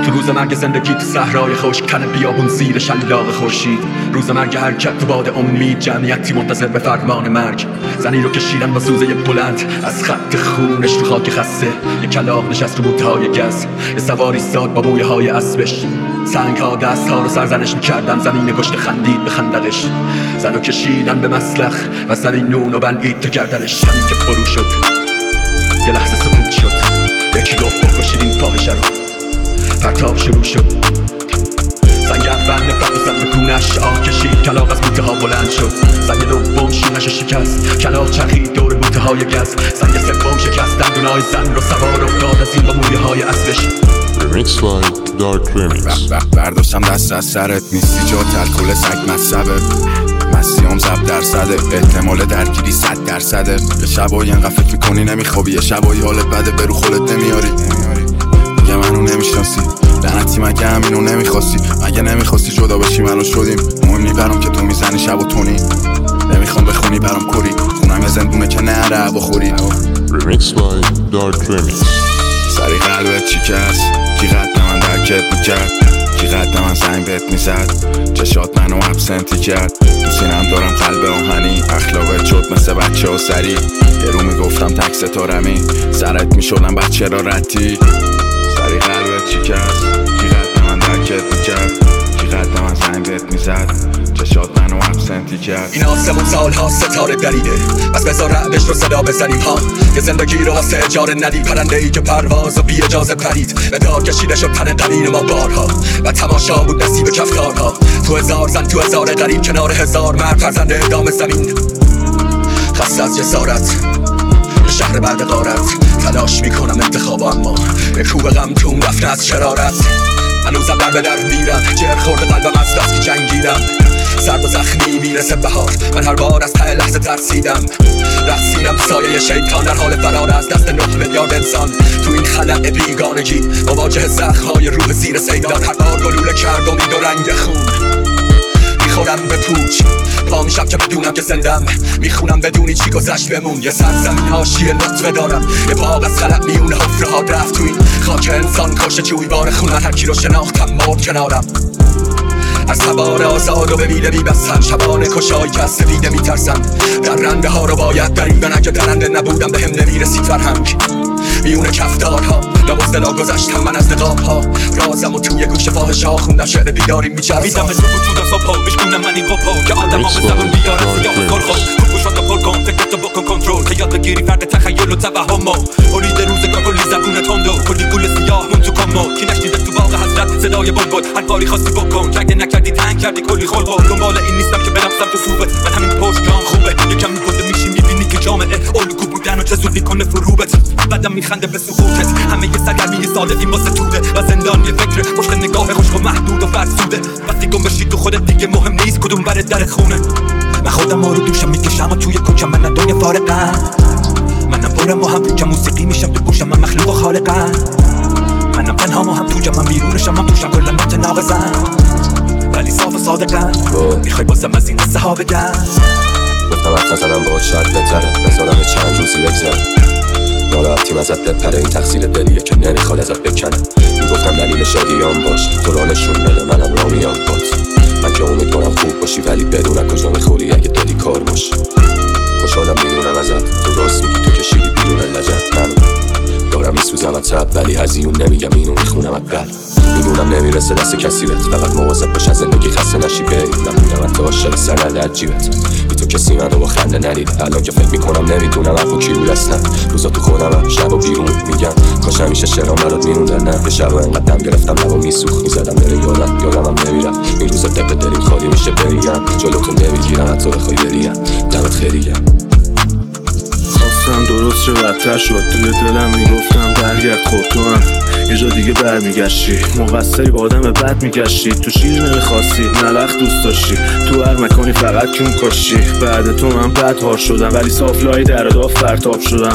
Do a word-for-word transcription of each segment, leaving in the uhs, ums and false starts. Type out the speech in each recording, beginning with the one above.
تو روز مرگ زندگی تو صحرای خشک، کن بیابون زیر شلاق خورشید. روز مرگ حرکت تو باد امید، جمعیتی منتظر به فرمان مرگ. زنی رو کشیدن با سوزه بلند از خط خونش تو خاک خسته. یه کلاغ نشست رو بوتهای گز، یه سواری ساد با مویه های اسبش. سنگ ها دست ها رو سرزنش میکردن، زمین گشت خندید به خندقش. زن رو کشیدن به مسلخ و سری نون و بلعید تو گردنش. همین که فرو شد یه لحظه سکوت شد، یکی گفت بکشید این فاحشه رو. پرتاب شروع شد، زنگ اول نفرت و سر به کونش آه کشید. کلاغ از بوته ها بلند شد، زنگ دوم شونش شکست. کلاغ چرخید دور بوته های گز، زنگ سوم شکست دندونای زن رو سوار افتاد از این با مویه های اسبش. Remix by Dark Remix. برداشتم دست از سرت، نیستی جا الکل سگ مصبه. مسیام زب درصده، احتمال درگیری صد درصده. یه شبایی انقدر فکر میکنی نمیخوابی، یه شبایی حالت بده برو خودت نمیاری. میگه منو نمیشناسی، لعنتی مگه همینو نمیخواستی؟ مگه نمیخواستی جدا بشی منو شدیم؟ مهم نی برام که تو میزنی شب و تونی. نمیخوام بخونی برام کری، خونم یه زندونه که نره هوا خوری. Remix by Dark Remix. سری قلبت چی کس؟ کی قد من درکت میکرد؟ کی قد من زنگ بهت میزد؟ چشات منو ابسنتی کرد. تو سینم دارم قلب آهنی، اخلاقت شد مثل بچه ها سری. یه رو میگفتم تک ستارمی، سرت میشدم بچه را رتی. سری قلبت چی کس؟ کی قد من درکت میکرد؟ کی قد من زنگ بهت میزد؟ چشات منو ابسنتی کرد. این آسمون سالها ستاره دریده، بس بذار رعدش رو صدا بزنیم ها. یه زندگی رو واسه اجاره ندی، پرنده ای که پرواز و بی اجازه پرید. به دار کشیده شد تن قنین ما بارها و تماشا بود نصیب کفتارها. تو هزار زن تو هزار غریب، کنار هزار مرد فرزند اعدام زمین. خسته از جسارت یه شهر بعد غارت، تلاش میکنم انتخاب اما به کوب غم توم رفته از شرارت. هنوزم در به در میرم، جر خورده قلبم از دست که جنگیدم. سرد و زخمی میرسه بهار، من هر بار از ته لحظه ترسیدم. رقصیدم سایه شیطان در حال فرار از دست نه میلیارد انسان. تو این خلأ بیگانگی مواجه زخم‌های روح زیر سیدان. هر بار گلوله کرد امید و رنگ خون، میخورم به پوچ پا میشم که بدونم که زندم. میخونم بدونی چی گذشت بمون. یه سرزمین حاشیه لطفه دارم، یه باغ از خلق میونه حفره ها رفت تو این خاک انسان کشه جویبار خون. من هر کی رو شناختم مرد کنارم، از تبار آزاد و بمیده میبستن. شبانه کشایی که از سفیده میترسن، در رنده ها رو باید دریدن. اگه درنده نبودم به هم نمیرسید فرهنگ. میونه کفتارها لبازدلا گذشتم من از نقاب ها. رازم و توی گوش فاحشه ها خوندم شعر بیداری میچرسم. میدم تو وجودم صبح میشکنم من این قپا که آدم ها به زبان بیارم سیاه کارخواب. خوبوشات پر کن فکرتو بکن کنترل که یاد بگیری فرد تخیل و توهم ها. برید روزگار کلی زبون تندو، کلی گل سیاه مون تو کامو. کی نشنیده تو باغ حضرت صدای بلبل، هر کاری خواستی بکن. اگه نکردی تنگ کردی کلی خلق. دنبال این نیستم که برم سمت سوبه، من همین پشت جام خوبه. یکم میگنده میشی میبینی که جامعه الگو بودن و چه زود میکنه فروبت. بعدم میخنده به سقوطت، همه یه سرگرمی ساده این واسه توده. و زندان یه فکر پشت نگاه خشک و محدود و فرسوده. وقتی گم بشی تو خودت دیگه مهم نیست کدوم بر در خونه. من خودم رو دوشم میکشم و توی کوچم من دنیا فارقم. منم برم و هم توچم موسیقی میشم تو گوشم من مخلوق و خالقم. منم تنها و هم توجم من بیرونشم من توشم کلا متناقضم. ولی صاف و صادقم، میخوای بازم از این قصه ها بگم. گفتم حرف نزنم باهات شاید بهتره، بذارم چند روزی بگذره. ناراحتیم ازت بپره، این تقصیر دلیه که نمیخواد ازت بکنه. میگفتم دلیل شادیام باش، تو را نشون بده منم رامیام بات. من که امیدوارم خوب باشی ولی بدون کجا میخوری اگه دادی کار باش. خوشحالم میدونم ازت، تو راست میگی تو کشیدی بیرون لجت. من دارم میسوزم از تب ولی هزیون نمیگم اینو میخونم از قلب. میدونم نمیرسه دست کسی بهت، فقط مواظب باش از زندگی خسته نشی بی. نبودم حتی عاشق سرنده از جیبت، بی تو کسی منو با خنده ندید. الان که فکر میکنم نمیدونم حرفو کی بود اصلا. روزا تو خودمم شب و بیرون میگم کاش همیشه شعرام برات میروندن. نه یه شب انقدر دم گرفتم لبا میسوخت، میزدم بره یادم یادم هم نمیرم. این روزا دق دلیم خالی میشه بریم، جلوتون نمیگیرم حتی بخوای بریم. دمت خیلی گرم. خواستم درست شد بدتر شد، توی دلم میگفتم برگرد خود تو هم یه جا دیگه برمیگشتی. مقصری با آدم بد میگشتی، تو شیر نمیخواستی ملخ دوست داشتی. تو هر مکانی فقط کون کاشتی. بعد تو من بد هار شدم ولی صاف لای در داف فرتاب شدم.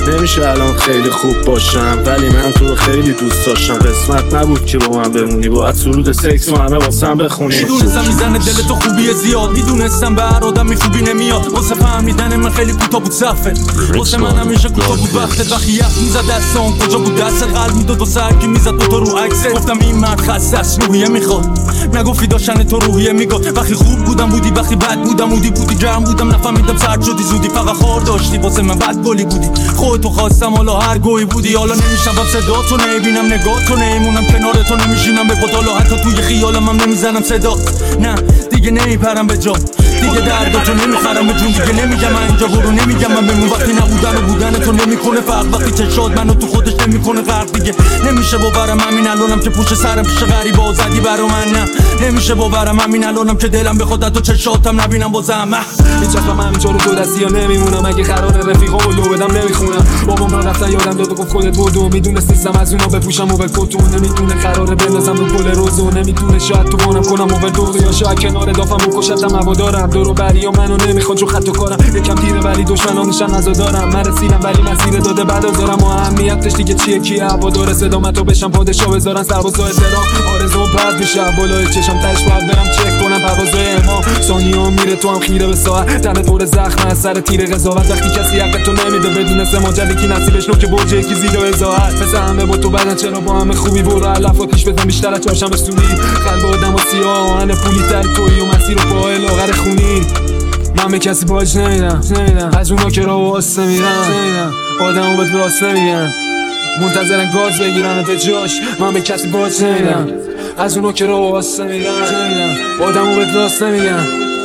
نمیشه الان خیلی خوب باشم، ولی من تو رو خیلی دوست داشتم. قسمت نبود که با من بمونی، باید سرود سکس و همه واسم بخونی. میدونستم میزنه دل تو خوبی زیاد، میدونستم به هر آدمی خوبی نمیاد. واسه فهمیدن من خیلی کوتاه بود صفت، واسه من همیشه کوتاه بود وقتت. وقتی یخ میزد دستان کجا بود دستت، قلب میداد واسه هرکی میزد با تو رو عکست. گفتم این مرد خسته است روحیه میخواد، نگفتی داشتن تو روحیه میگاد. وقتی خوب بودم بودی، وقتی بد بودم بودی بودی گرم بودم نفهمیدم سرد شدی زودی. فقط خار داشتی واسه من بد گلی بودی، خودتو خواستم حالا هر گوی بودی. حالا نمیشنوم صداتو، نمیبینم نگاهتو، نمیمونم کنارتو، نمیشینم به پات. حالا حتی توی خیالم هم نمیزنم صدا، نه دیگه نمیپرم به جا، دیگه درداتو نمیخرم به جون. دیگه نمیگم من اینجا برو، نمیگم من بمون. وقتی نبودن و بودن تو نمیکنه فرق، وقتی چشات منو تو خودش نمیکنه غرق. دیگه نمیشه باورم همین الانم که پشت سرم پیش غریبا زدی برا من، نه نمیشه باورم همین الانم که دلم بخواد تو چشاتم نبینم بازم. هیچ وقت من اینجا رو دو دستی ها نمیمونم، اگه قرار رفیقا و لو بدم نمیخونم. بابام را رفتن یادم داد و گفت خودت بودو، میدونست نیستم از اونا بپوشم و به کتون. نمیدونه قراره بندازم رو پل روزو، نمیدونه شاید تو بانم کنم و به دور، یا شاید کنار دافم و کشتم هوا دارم. دورو بری و منو نمیخواد جو خط و کارم، یکم تیره ولی دشمنانشم نزا دارم. من رسیدم ولی مسیر داده بعد دارم، و اهمیتش دیگه چیه کیه هوا داره صدامتو بشم پادشاه بذارن سرباز و احترام. آرزو پرد میشه بالای چشم تش باید برم چک کنم پروازای امام. ثانیه میره تو هم خیره به ساعت، تنه پر زخم از سر تیر قضاوت. وقتی کسی حق تو نمیده بدون سماجت، یکی نصیبش نوک برج یکی زیر و ازاحت. مثل همه با تو بدن چرا با همه خوبی برو علف آتیش بزن بیشتر از چهارشنبه سوری. قلب آدم و سیاه آهن پولی تر توی و مسیر و پای لاغر خونی. من به کسی باج نمیدم، از اونا که راه واسه میرن آدمو بهت راست نمیگن، منتظرن گاز بگیرن به جاش. من به کسی باج نمیدم، از اونا که راه واسه میرن آدمو بهت راست نمیگن،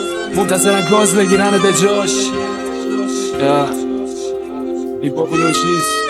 منتظرن گاز بگیرن به جاش. یا هیپ هاپ چیز